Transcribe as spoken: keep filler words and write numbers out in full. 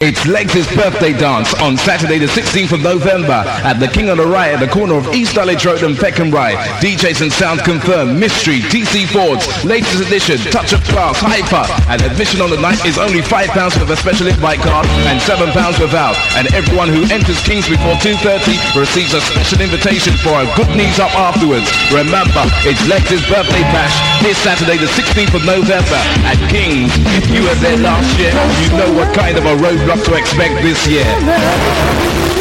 It's Legs' birthday dance on Saturday the sixteenth of November at the King of the Rye at the corner of East Dulwich Road and Peckham Rye. D Js and sounds confirmed. Mystery, T C Fords, latest edition, Touch of Class, Hyper. And admission on the night is only five pounds with a special invite card and seven pounds without. And everyone who enters Kings before two thirty receives a special invitation for a good knees up afterwards. Remember, it's Legs' birthday bash this Saturday the sixteenth of November at Kings. If you were there last year, you know what kind of a roadblock to expect this year.